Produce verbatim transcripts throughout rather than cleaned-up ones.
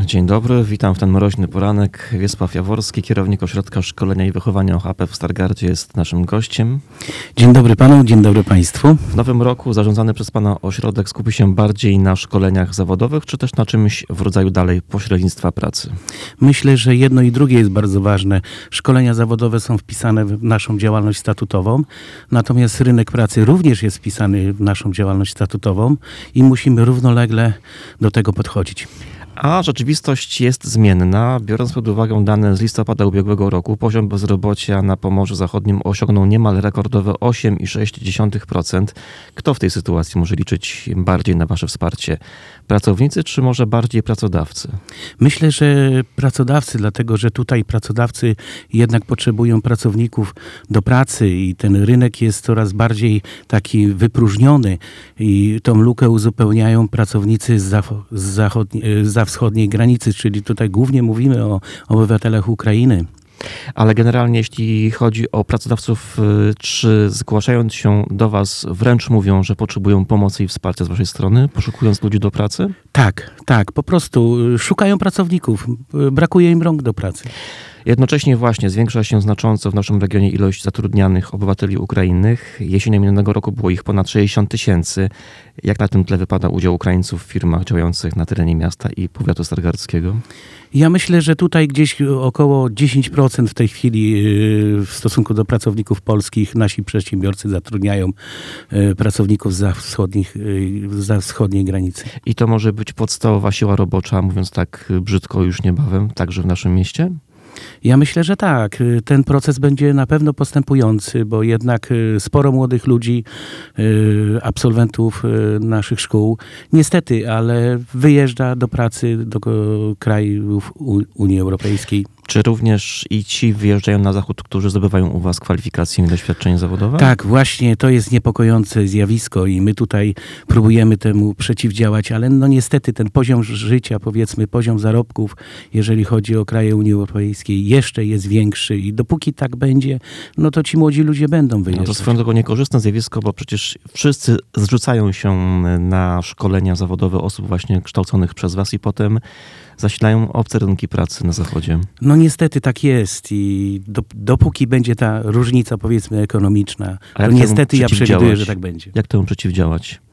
Dzień dobry, witam w ten mroźny poranek. Wiesław Jaworski, kierownik Ośrodka Szkolenia i Wychowania O H P w Stargardzie, jest naszym gościem. Dzień dobry panu, dzień dobry państwu. W nowym roku zarządzany przez pana ośrodek skupi się bardziej na szkoleniach zawodowych, czy też na czymś w rodzaju dalej pośrednictwa pracy? Myślę, że jedno i drugie jest bardzo ważne. Szkolenia zawodowe są wpisane w naszą działalność statutową, natomiast rynek pracy również jest wpisany w naszą działalność statutową i musimy równolegle do tego podchodzić. A rzeczywistość jest zmienna. Biorąc pod uwagę dane z listopada ubiegłego roku, poziom bezrobocia na Pomorzu Zachodnim osiągnął niemal rekordowe osiem przecinek sześć procent. Kto w tej sytuacji może liczyć bardziej na wasze wsparcie? Pracownicy, czy może bardziej pracodawcy? Myślę, że pracodawcy, dlatego że tutaj pracodawcy jednak potrzebują pracowników do pracy i ten rynek jest coraz bardziej taki wypróżniony i tą lukę uzupełniają pracownicy z, zach- z zachodniej, za wschodniej granicy, czyli tutaj głównie mówimy o obywatelach Ukrainy. Ale generalnie jeśli chodzi o pracodawców, czy zgłaszając się do was wręcz mówią, że potrzebują pomocy i wsparcia z waszej strony, poszukując ludzi do pracy? Tak, tak, po prostu szukają pracowników, brakuje im rąk do pracy. Jednocześnie właśnie zwiększa się znacząco w naszym regionie ilość zatrudnianych obywateli Ukrainy. Jesienią minionego roku było ich ponad sześćdziesiąt tysięcy. Jak na tym tle wypada udział Ukraińców w firmach działających na terenie miasta i powiatu stargardzkiego? Ja myślę, że tutaj gdzieś około dziesięć procent w tej chwili w stosunku do pracowników polskich nasi przedsiębiorcy zatrudniają pracowników za, wschodnich, za wschodniej granicy. I to może być podstawowa siła robocza, mówiąc tak brzydko już niebawem, także w naszym mieście? Ja myślę, że tak. Ten proces będzie na pewno postępujący, bo jednak sporo młodych ludzi, absolwentów naszych szkół, niestety, ale wyjeżdża do pracy do krajów Unii Europejskiej. Czy również i ci wyjeżdżają na zachód, którzy zdobywają u was kwalifikacje i doświadczenie zawodowe? Tak, właśnie to jest niepokojące zjawisko i my tutaj próbujemy temu przeciwdziałać, ale no niestety ten poziom życia, powiedzmy poziom zarobków, jeżeli chodzi o kraje Unii Europejskiej, jeszcze jest większy i dopóki tak będzie, no to ci młodzi ludzie będą wyjeżdżać. No to swoją drogą niekorzystne zjawisko, bo przecież wszyscy zrzucają się na szkolenia zawodowe osób właśnie kształconych przez was i potem zasilają obce rynki pracy na zachodzie. No niestety tak jest i do, dopóki będzie ta różnica, powiedzmy, ekonomiczna, to niestety ja przewiduję, że tak będzie. Jak temu przeciwdziałać?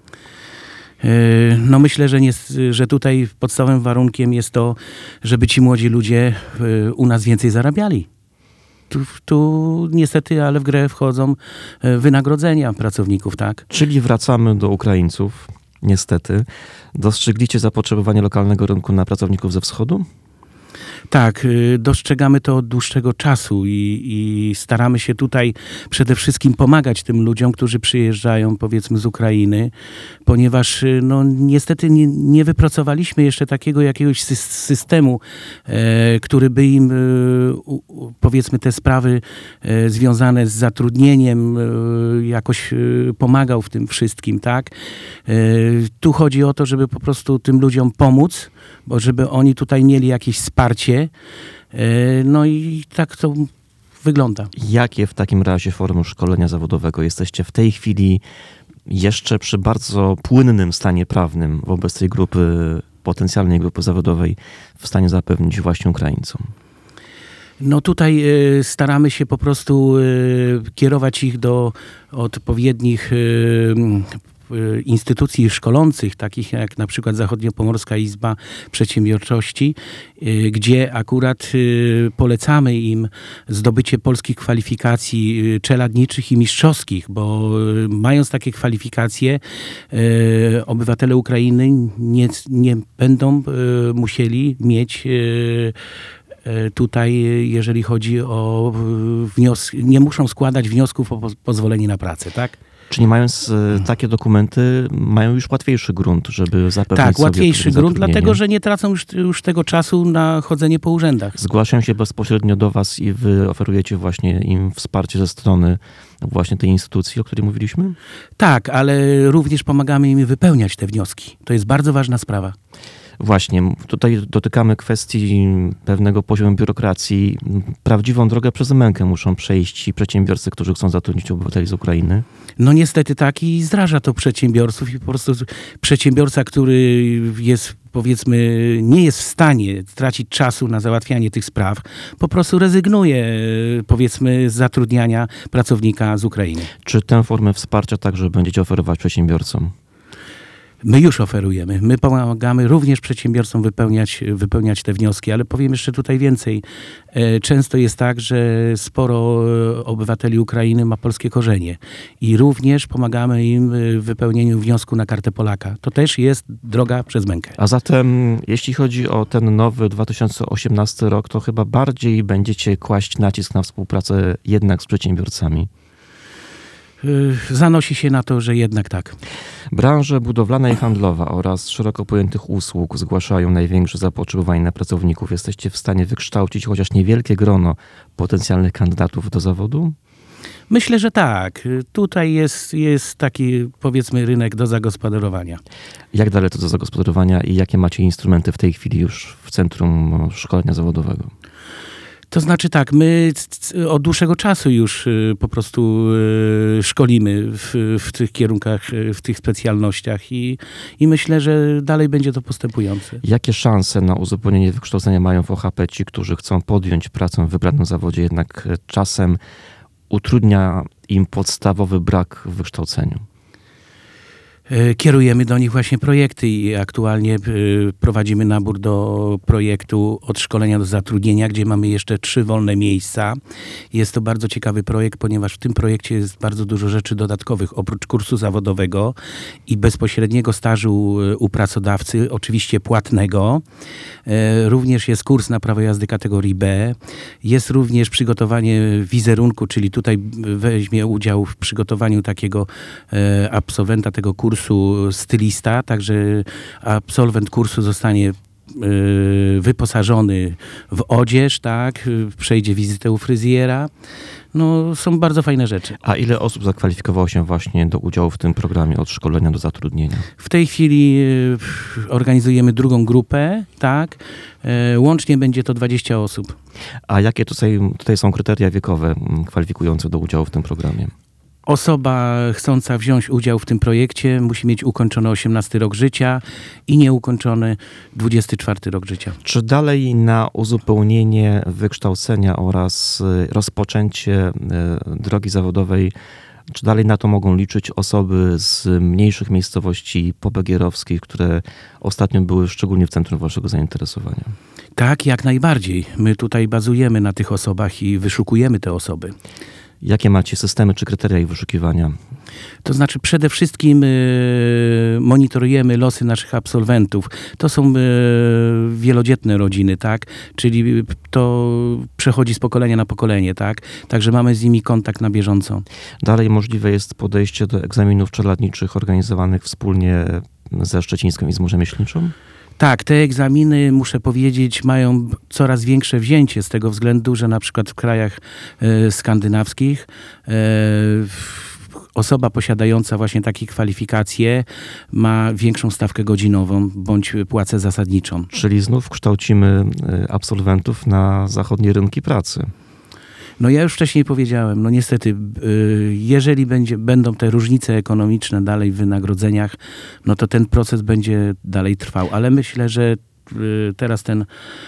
No myślę, że, nie, że tutaj podstawowym warunkiem jest to, żeby ci młodzi ludzie u nas więcej zarabiali. Tu, tu niestety, ale w grę wchodzą wynagrodzenia pracowników, tak? Czyli wracamy do Ukraińców. Niestety. Dostrzegliście zapotrzebowanie lokalnego rynku na pracowników ze wschodu? Tak, dostrzegamy to od dłuższego czasu i, i staramy się tutaj przede wszystkim pomagać tym ludziom, którzy przyjeżdżają, powiedzmy, z Ukrainy, ponieważ no, niestety nie, nie wypracowaliśmy jeszcze takiego jakiegoś systemu, e, który by im, e, u, powiedzmy, te sprawy e, związane z zatrudnieniem e, jakoś e, pomagał w tym wszystkim, tak? E, tu chodzi o to, żeby po prostu tym ludziom pomóc, bo żeby oni tutaj mieli jakieś wsparcie. No i tak to wygląda. Jakie w takim razie formy szkolenia zawodowego jesteście w tej chwili jeszcze przy bardzo płynnym stanie prawnym wobec tej grupy, potencjalnej grupy zawodowej w stanie zapewnić właśnie Ukraińcom? No tutaj staramy się po prostu kierować ich do odpowiednich instytucji szkolących, takich jak na przykład Zachodniopomorska Izba Przedsiębiorczości, gdzie akurat polecamy im zdobycie polskich kwalifikacji czeladniczych i mistrzowskich, bo mając takie kwalifikacje, obywatele Ukrainy nie, nie będą musieli mieć tutaj, jeżeli chodzi o wnioski, nie muszą składać wniosków o pozwolenie na pracę, tak? Czyli mając takie dokumenty, mają już łatwiejszy grunt, żeby zapewnić tak, sobie łatwiejszy grunt, dlatego że nie tracą już, już tego czasu na chodzenie po urzędach. Zgłaszają się bezpośrednio do was i wy oferujecie właśnie im wsparcie ze strony właśnie tej instytucji, o której mówiliśmy? Tak, ale również pomagamy im wypełniać te wnioski. To jest bardzo ważna sprawa. Właśnie, tutaj dotykamy kwestii pewnego poziomu biurokracji. Prawdziwą drogę przez mękę muszą przejść ci przedsiębiorcy, którzy chcą zatrudnić obywateli z Ukrainy. No niestety tak i zraża to przedsiębiorców i po prostu przedsiębiorca, który jest, powiedzmy, nie jest w stanie tracić czasu na załatwianie tych spraw, po prostu rezygnuje, powiedzmy, z zatrudniania pracownika z Ukrainy. Czy tę formę wsparcia także będziecie oferować przedsiębiorcom? My już oferujemy. My pomagamy również przedsiębiorcom wypełniać, wypełniać te wnioski, ale powiem jeszcze tutaj więcej. Często jest tak, że sporo obywateli Ukrainy ma polskie korzenie i również pomagamy im w wypełnieniu wniosku na kartę Polaka. To też jest droga przez mękę. A zatem, jeśli chodzi o ten nowy dwa tysiące osiemnasty rok, to chyba bardziej będziecie kłaść nacisk na współpracę jednak z przedsiębiorcami. Zanosi się na to, że jednak tak. Branże budowlana i handlowa oraz szeroko pojętych usług zgłaszają największe zapotrzebowanie na pracowników. Jesteście w stanie wykształcić chociaż niewielkie grono potencjalnych kandydatów do zawodu? Myślę, że tak. Tutaj jest, jest taki, powiedzmy, rynek do zagospodarowania. Jak daleko do zagospodarowania i jakie macie instrumenty w tej chwili już w Centrum Szkolenia Zawodowego? To znaczy tak, my od dłuższego czasu już po prostu szkolimy w, w tych kierunkach, w tych specjalnościach i, i myślę, że dalej będzie to postępujące. Jakie szanse na uzupełnienie wykształcenia mają w O H P ci, którzy chcą podjąć pracę w wybranym zawodzie, jednak czasem utrudnia im podstawowy brak w wykształceniu? Kierujemy do nich właśnie projekty i aktualnie prowadzimy nabór do projektu od szkolenia do zatrudnienia, gdzie mamy jeszcze trzy wolne miejsca. Jest to bardzo ciekawy projekt, ponieważ w tym projekcie jest bardzo dużo rzeczy dodatkowych. Oprócz kursu zawodowego i bezpośredniego stażu u pracodawcy, oczywiście płatnego, również jest kurs na prawo jazdy kategorii B. Jest również przygotowanie wizerunku, czyli tutaj weźmie udział w przygotowaniu takiego absolwenta tego kursu stylista, także absolwent kursu zostanie wyposażony w odzież, tak, przejdzie wizytę u fryzjera. No, są bardzo fajne rzeczy. A ile osób zakwalifikowało się właśnie do udziału w tym programie od szkolenia do zatrudnienia? W tej chwili organizujemy drugą grupę, tak. Łącznie będzie to dwadzieścia osób. A jakie tutaj, tutaj są kryteria wiekowe kwalifikujące do udziału w tym programie? Osoba chcąca wziąć udział w tym projekcie musi mieć ukończony osiemnasty rok życia i nieukończony dwudziesty czwarty rok życia. Czy dalej na uzupełnienie wykształcenia oraz rozpoczęcie drogi zawodowej, czy dalej na to mogą liczyć osoby z mniejszych miejscowości pobegierowskich, które ostatnio były szczególnie w centrum waszego zainteresowania? Tak, jak najbardziej. My tutaj bazujemy na tych osobach i wyszukujemy te osoby. Jakie macie systemy czy kryteria ich wyszukiwania? To znaczy przede wszystkim y, monitorujemy losy naszych absolwentów. To są y, wielodzietne rodziny, tak? Czyli to przechodzi z pokolenia na pokolenie, tak? Także mamy z nimi kontakt na bieżąco. Dalej możliwe jest podejście do egzaminów czeladniczych organizowanych wspólnie ze Szczecińską Izbą Rzemieślniczą? Tak, te egzaminy, muszę powiedzieć, mają coraz większe wzięcie z tego względu, że na przykład w krajach e, skandynawskich e, osoba posiadająca właśnie takie kwalifikacje ma większą stawkę godzinową bądź płacę zasadniczą. Czyli znów kształcimy absolwentów na zachodnie rynki pracy. No ja już wcześniej powiedziałem, no niestety, jeżeli będzie, będą te różnice ekonomiczne dalej w wynagrodzeniach, no to ten proces będzie dalej trwał. Ale myślę, że teraz ten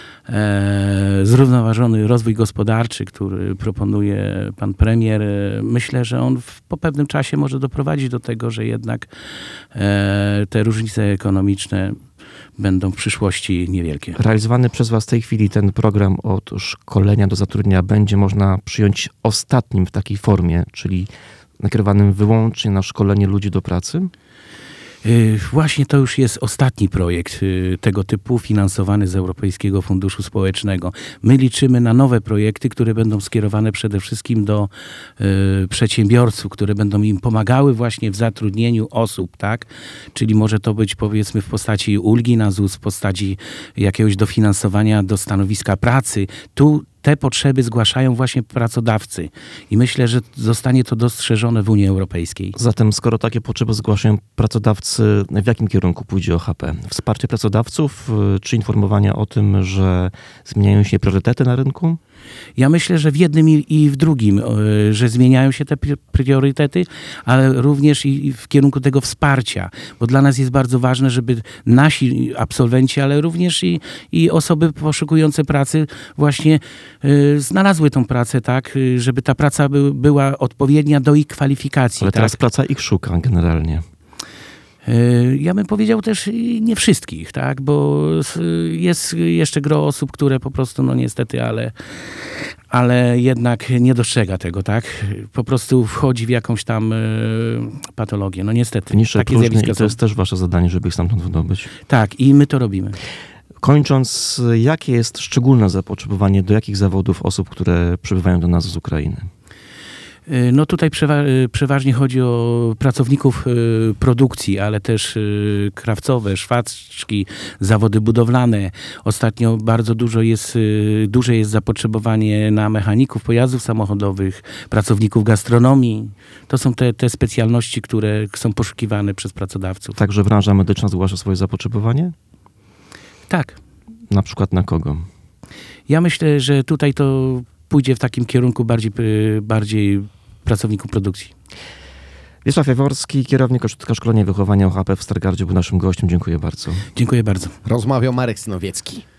e, zrównoważony rozwój gospodarczy, który proponuje pan premier, myślę, że on w, po pewnym czasie może doprowadzić do tego, że jednak e, te różnice ekonomiczne będą w przyszłości niewielkie. Realizowany przez was w tej chwili ten program od szkolenia do zatrudnienia będzie można przyjąć ostatnim w takiej formie, czyli nakierowanym wyłącznie na szkolenie ludzi do pracy? Właśnie to już jest ostatni projekt tego typu finansowany z Europejskiego Funduszu Społecznego. My liczymy na nowe projekty, które będą skierowane przede wszystkim do y, przedsiębiorców, które będą im pomagały właśnie w zatrudnieniu osób, tak? Czyli może to być powiedzmy w postaci ulgi na Z U S, w postaci jakiegoś dofinansowania do stanowiska pracy. Tu te potrzeby zgłaszają właśnie pracodawcy. I myślę, że zostanie to dostrzeżone w Unii Europejskiej. Zatem skoro takie potrzeby zgłaszają pracodawcy, w jakim kierunku pójdzie O H P? Wsparcie pracodawców, czy informowanie o tym, że zmieniają się priorytety na rynku? Ja myślę, że w jednym i, i w drugim, e, że zmieniają się te pri- priorytety, ale również i, i w kierunku tego wsparcia, bo dla nas jest bardzo ważne, żeby nasi absolwenci, ale również i, i osoby poszukujące pracy właśnie e, znalazły tą pracę, tak, e, żeby ta praca by, była odpowiednia do ich kwalifikacji. Ale teraz tak? praca ich szuka generalnie. Ja bym powiedział też nie wszystkich, tak, bo jest jeszcze gro osób, które po prostu, no niestety, ale, ale jednak nie dostrzega tego, tak, po prostu wchodzi w jakąś tam patologię, no niestety. Niższe Takie próżnie zjawiska i to są. jest też wasze zadanie, żeby ich stamtąd wydobyć. Tak, i my to robimy. Kończąc, jakie jest szczególne zapotrzebowanie do jakich zawodów osób, które przybywają do nas z Ukrainy? No tutaj przewa- przeważnie chodzi o pracowników y, produkcji, ale też y, krawcowe, szwaczki, zawody budowlane. Ostatnio bardzo dużo jest, y, duże jest zapotrzebowanie na mechaników pojazdów samochodowych, pracowników gastronomii. To są te, te specjalności, które są poszukiwane przez pracodawców. Także branża medyczna zgłasza swoje zapotrzebowanie? Tak. Na przykład na kogo? Ja myślę, że tutaj to pójdzie w takim kierunku bardziej, y, bardziej pracowników produkcji. Wiesław Jaworski, kierownik Ośrodka Szkolenia i Wychowania O H P w Stargardzie, był naszym gościem. Dziękuję bardzo. Dziękuję bardzo. Rozmawiał Marek Synowiecki.